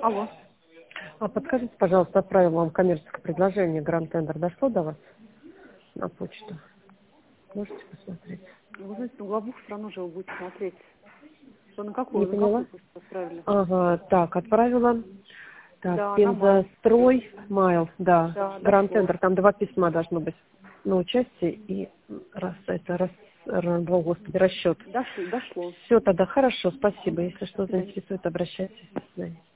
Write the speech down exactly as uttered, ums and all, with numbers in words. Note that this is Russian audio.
Алло. А подскажите, пожалуйста, отправил вам коммерческое предложение, Гранд Тендер дошло до вас на почту? Можете посмотреть? Вы знаете, на главбух все равно же вы будете смотреть. Вы на Не какую, на поняла? какую почту отправили? Ага, так, отправила. Так, Да, на май. Пензастрой, Майл, да. Да, Гранд дошло. Тендер, там два письма должно быть на участие и раз, это, раз, раз, о, господи, расчет. Дошло, дошло. Все, тогда хорошо, спасибо. Если До что свидания. заинтересует, обращайтесь. До свидания.